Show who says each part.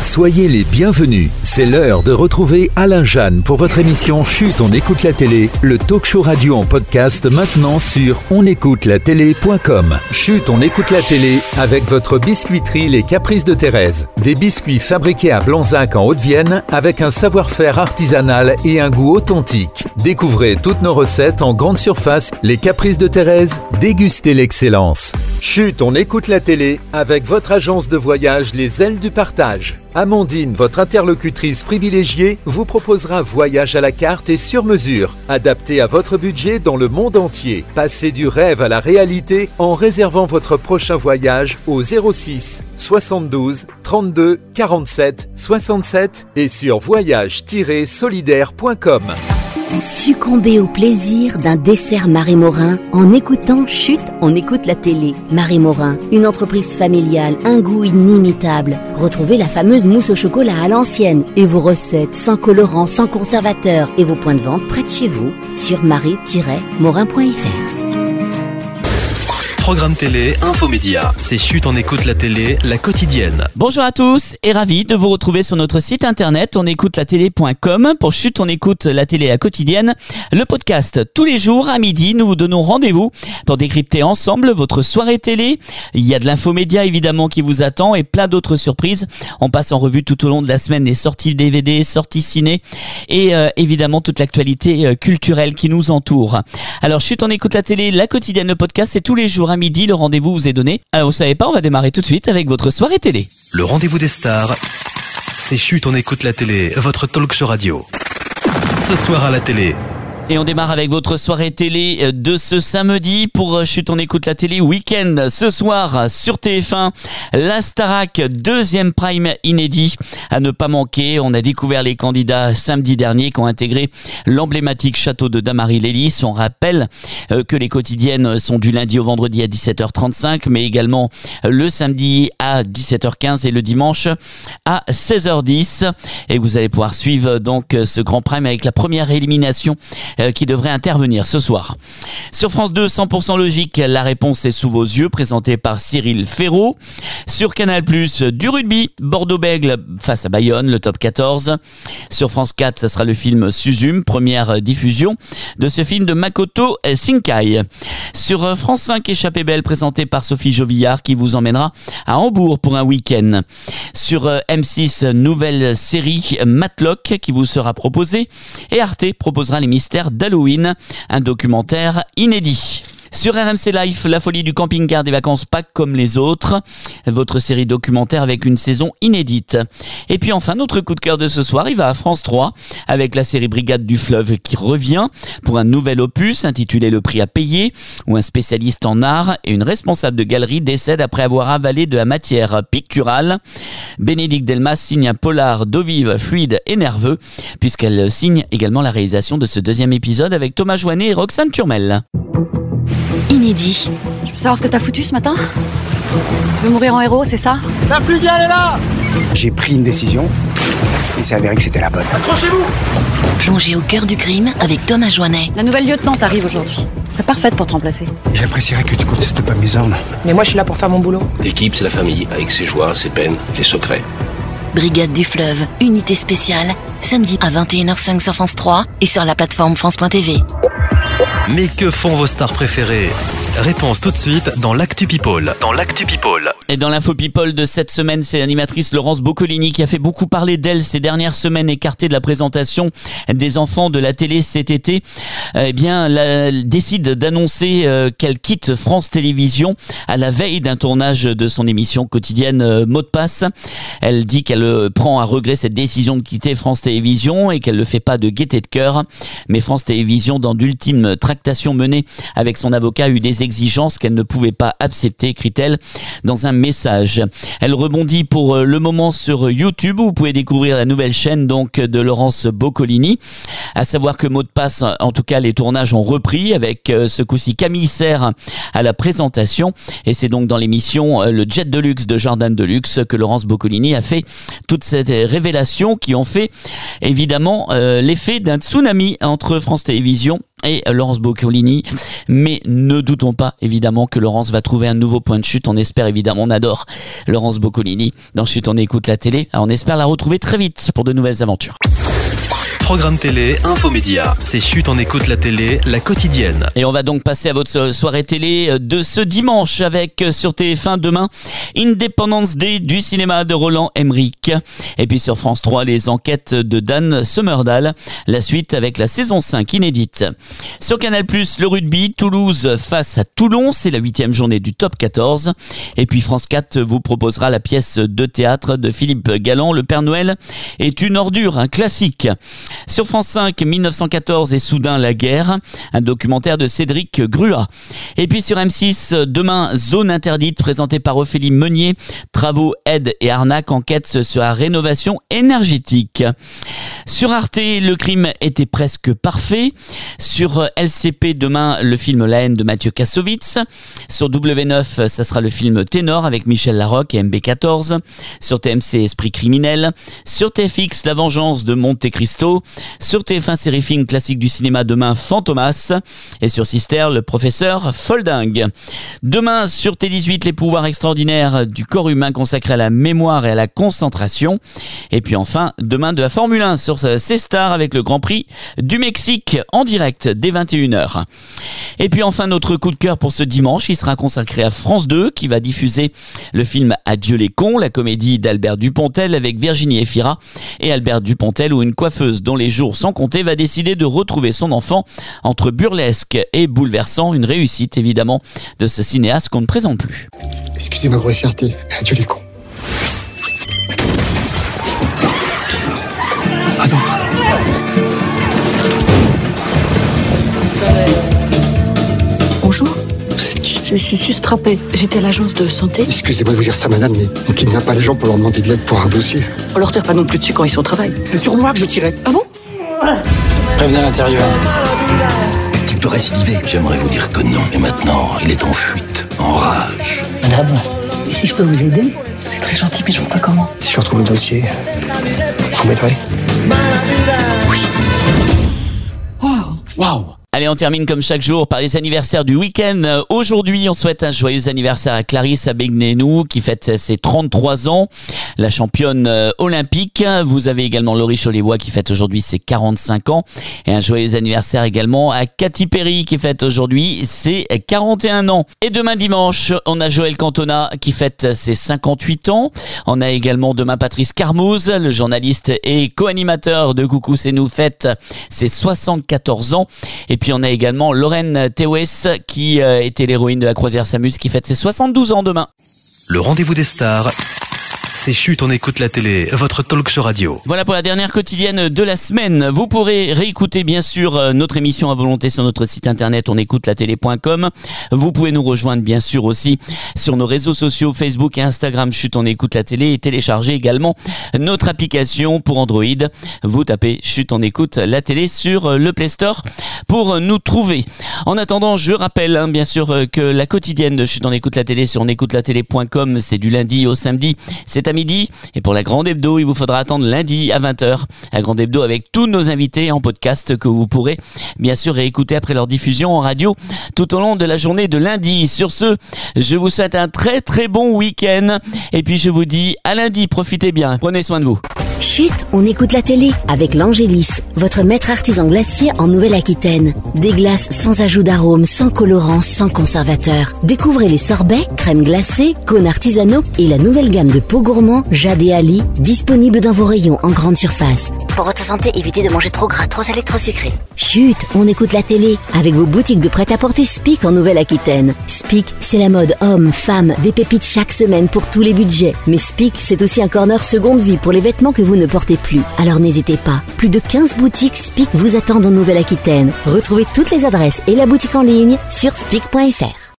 Speaker 1: Soyez les bienvenus. C'est l'heure de retrouver Alain Jeanne pour votre émission Chut, on écoute la télé, le talk show radio en podcast maintenant sur onécoutelatélé.com. Chut, on écoute la télé avec votre biscuiterie Les Caprices de Thérèse. Des biscuits fabriqués à Blanzac en Haute-Vienne avec un savoir-faire artisanal et un goût authentique. Découvrez toutes nos recettes en grande surface. Les Caprices de Thérèse, dégustez l'excellence. Chut, on écoute la télé avec votre agence de voyage Les Ailes du Partage. Amandine, votre interlocutrice privilégiée, vous proposera voyage à la carte et sur mesure, adapté à votre budget dans le monde entier. Passez du rêve à la réalité en réservant votre prochain voyage au 06 72 32 47 67 et sur voyage-solidaire.com.
Speaker 2: Succombez au plaisir d'un dessert Marie Morin en écoutant Chut, on écoute la télé. Marie Morin, une entreprise familiale, un goût inimitable. Retrouvez la fameuse mousse au chocolat à l'ancienne et vos recettes sans colorant, sans conservateur et vos points de vente près de chez vous sur marie-morin.fr.
Speaker 3: Programme télé, infomédia. C'est Chut, on écoute la télé, la quotidienne.
Speaker 4: Bonjour à tous et ravi de vous retrouver sur notre site internet onécoutelatélé.com pour Chut, on écoute la télé, la quotidienne. Le podcast tous les jours à midi, nous vous donnons rendez-vous pour décrypter ensemble votre soirée télé. Il y a de l'infomédia évidemment qui vous attend et plein d'autres surprises. On passe en revue tout au long de la semaine les sorties DVD, sorties ciné et évidemment toute l'actualité culturelle qui nous entoure. Alors Chut, on écoute la télé, la quotidienne, le podcast, c'est tous les jours à midi, le rendez-vous vous est donné. Alors vous savez pas, on va démarrer tout de suite avec votre soirée télé.
Speaker 3: Le rendez-vous des stars, c'est Chut, on écoute la télé, votre talk show radio. Ce soir à la télé.
Speaker 4: Et on démarre avec votre soirée télé de ce samedi pour Chut, on écoute la télé week-end. Ce soir sur TF1, la Starac, deuxième prime inédit à ne pas manquer. On a découvert les candidats samedi dernier qui ont intégré l'emblématique château de Damary-Lélis. On rappelle que les quotidiennes sont du lundi au vendredi à 17h35, mais également le samedi à 17h15 et le dimanche à 16h10. Et vous allez pouvoir suivre donc ce grand prime avec la première élimination qui devrait intervenir ce soir. Sur France 2, 100% logique, la réponse est sous vos yeux, présenté par Cyril Ferraud. Sur Canal+, du rugby, Bordeaux-Bègles face à Bayonne, le top 14. Sur France 4, ça sera le film Suzum, première diffusion de ce film de Makoto Shinkai. Sur France 5, Échappée belle, présenté par Sophie Jovillard, qui vous emmènera à Hambourg pour un week-end. Sur M6, nouvelle série Matlock qui vous sera proposée. Et Arte proposera les mystères d'Halloween, un documentaire inédit. Sur RMC Life, la folie du camping-car des vacances pas comme les autres. Votre série documentaire avec une saison inédite. Et puis enfin, notre coup de cœur de ce soir, il va à France 3 avec la série Brigade du Fleuve qui revient pour un nouvel opus intitulé Le prix à payer, où un spécialiste en art et une responsable de galerie décèdent après avoir avalé de la matière picturale. Bénédicte Delmas signe un polar d'eau vive, fluide et nerveux, puisqu'elle signe également la réalisation de ce deuxième épisode avec Thomas Joannet et Roxane Turmel.
Speaker 2: Inédit.
Speaker 5: Je veux savoir ce que t'as foutu ce matin. Tu veux mourir en héros, c'est ça?
Speaker 6: La pluie, elle est là!
Speaker 7: J'ai pris une décision et c'est avéré que c'était la bonne.
Speaker 6: Accrochez-vous!
Speaker 2: Plongé au cœur du crime avec Thomas Joannet.
Speaker 5: La nouvelle lieutenante arrive aujourd'hui. C'est parfaite pour te remplacer.
Speaker 7: J'apprécierais que tu contestes pas mes ordres.
Speaker 8: Mais moi, je suis là pour faire mon boulot.
Speaker 9: L'équipe, c'est la famille, avec ses joies, ses peines, ses secrets.
Speaker 2: Brigade du Fleuve, unité spéciale, samedi à 21h05 sur France 3 et sur la plateforme France.tv.
Speaker 3: Mais que font vos stars préférées? Réponse tout de suite dans l'Actu People.
Speaker 4: Et dans l'info people de cette semaine, c'est l'animatrice Laurence Boccolini qui a fait beaucoup parler d'elle ces dernières semaines, écartée de la présentation des enfants de la télé cet été. Elle décide d'annoncer qu'elle quitte France Télévisions à la veille d'un tournage de son émission quotidienne Mot de passe. Elle dit qu'elle prend à regret cette décision de quitter France Télévisions et qu'elle ne le fait pas de gaieté de cœur. Mais France Télévisions, dans d'ultimes tractations menées avec son avocat, a eu des exigences qu'elle ne pouvait pas accepter, écrit-elle dans un message. Elle rebondit pour le moment sur YouTube où vous pouvez découvrir la nouvelle chaîne donc de Laurence Boccolini. À savoir que Mot de passe, en tout cas les tournages ont repris avec ce coup-ci Camille Serre à la présentation et c'est donc dans l'émission Le Jet de Luxe de Jordan Deluxe que Laurence Boccolini a fait toutes ces révélations qui ont fait évidemment l'effet d'un tsunami entre France Télévisions et Laurence Boccolini. Mais ne doutons pas évidemment que Laurence va trouver un nouveau point de chute. On espère évidemment, on adore Laurence Boccolini dans Chut, on écoute la télé. Alors, on espère la retrouver très vite pour de nouvelles aventures.
Speaker 3: Programme télé, infomédia. C'est Chut, on écoute la télé, la quotidienne.
Speaker 4: Et on va donc passer à votre soirée télé de ce dimanche avec sur TF1 demain Independence Day du cinéma de Roland Emmerich. Et puis sur France 3 les enquêtes de Dan Sommerdahl. La suite avec la saison 5 inédite. Sur Canal+, le rugby, Toulouse face à Toulon. C'est la 8e journée du top 14. Et puis France 4 vous proposera la pièce de théâtre de Philippe Galland, Le Père Noël est une ordure, un classique. Sur France 5, 1914 et soudain la guerre, un documentaire de Cédric Gruat. Et puis sur M6, demain, Zone interdite, présenté par Ophélie Meunier, travaux, aides et arnaques, enquête sur la rénovation énergétique. Sur Arte, le crime était presque parfait. Sur LCP, demain, le film La haine de Mathieu Kassovitz. Sur W9, ça sera le film Ténor avec Michel Larocque et MB14. Sur TMC, Esprit criminel. Sur TFX, La vengeance de Monte Cristo. Sur TF1 série film classique du cinéma demain, Fantomas. Et sur Sister, le professeur Folding. Demain sur T18, les pouvoirs extraordinaires du corps humain consacrés à la mémoire et à la concentration. Et puis enfin, demain de la Formule 1 sur C-Star avec le Grand Prix du Mexique en direct dès 21h. Et puis enfin, notre coup de cœur pour ce dimanche, il sera consacré à France 2 qui va diffuser le film Adieu les cons, la comédie d'Albert Dupontel avec Virginie Efira et Albert Dupontel, où une coiffeuse dont les jours sont comptés va décider de retrouver son enfant entre burlesque et bouleversant. Une réussite évidemment de ce cinéaste qu'on ne présente plus.
Speaker 7: Excusez ma grossièreté, adieu les cons. Pardon.
Speaker 6: Bonjour.
Speaker 7: Vous êtes qui?
Speaker 6: Je suis sustrapée. J'étais à l'agence de santé.
Speaker 7: Excusez-moi de vous dire ça, madame, mais on kidnappe pas les gens pour leur demander de l'aide pour un dossier.
Speaker 6: On leur tire pas non plus dessus quand ils sont au travail.
Speaker 7: C'est sur moi que je tirais.
Speaker 6: Ah bon?
Speaker 9: Prévenez à l'intérieur.
Speaker 7: Est-ce qu'il peut récidiver?
Speaker 9: J'aimerais vous dire que non. Et maintenant, il est en fuite, en rage.
Speaker 6: Madame, si je peux vous aider? C'est très gentil, mais je vois pas comment.
Speaker 7: Si je retrouve le dossier, vous m'aiderez?
Speaker 6: Oui.
Speaker 7: Waouh.
Speaker 4: Allez, on termine comme chaque jour par les anniversaires du week-end. Aujourd'hui, on souhaite un joyeux anniversaire à Clarisse Abegnenou qui fête ses 33 ans, la championne olympique. Vous avez également Laurie Cholévoix qui fête aujourd'hui ses 45 ans. Et un joyeux anniversaire également à Katy Perry qui fête aujourd'hui ses 41 ans. Et demain dimanche, on a Joël Cantona qui fête ses 58 ans. On a également demain Patrice Carmouze, le journaliste et co-animateur de Coucou c'est nous, fête ses 74 ans. Et puis on a également Lorraine Tewes qui était l'héroïne de la croisière Samus qui fête ses 72 ans demain.
Speaker 3: Le rendez-vous des stars, c'est Chut, on écoute la télé, votre talk show radio.
Speaker 4: Voilà pour la dernière quotidienne de la semaine. Vous pourrez réécouter bien sûr notre émission à volonté sur notre site internet onécoutelatélé.com. Vous pouvez nous rejoindre bien sûr aussi sur nos réseaux sociaux Facebook et Instagram Chut, on écoute la télé, et télécharger également notre application pour Android. Vous tapez Chut, on écoute la télé sur le Play Store pour nous trouver. En attendant, je rappelle bien sûr que la quotidienne de Chut, on écoute la télé sur onécoutelatélé.com, c'est du lundi au samedi, c'est à midi. Et pour la Grande Hebdo, il vous faudra attendre lundi à 20h. La Grande Hebdo avec tous nos invités en podcast que vous pourrez bien sûr réécouter après leur diffusion en radio tout au long de la journée de lundi. Sur ce, je vous souhaite un très très bon week-end. Et puis je vous dis à lundi, profitez bien, prenez soin de vous.
Speaker 2: Chut, on écoute la télé avec l'Angélis, votre maître artisan glacier en Nouvelle-Aquitaine. Des glaces sans ajout d'arôme, sans colorant, sans conservateur. Découvrez les sorbets, crèmes glacées, cônes artisanaux et la nouvelle gamme de pots gourmands Jade et Ali, disponible dans vos rayons en grande surface. Pour votre santé, évitez de manger trop gras, trop salé, trop sucré. Chut, on écoute la télé avec vos boutiques de prêt-à-porter Spic en Nouvelle-Aquitaine. Spic, c'est la mode homme, femme, des pépites chaque semaine pour tous les budgets. Mais Spic, c'est aussi un corner seconde vie pour les vêtements que vous ne portez plus. Alors n'hésitez pas. Plus de 15 boutiques Spic vous attendent en Nouvelle-Aquitaine. Retrouvez toutes les adresses et la boutique en ligne sur spic.fr.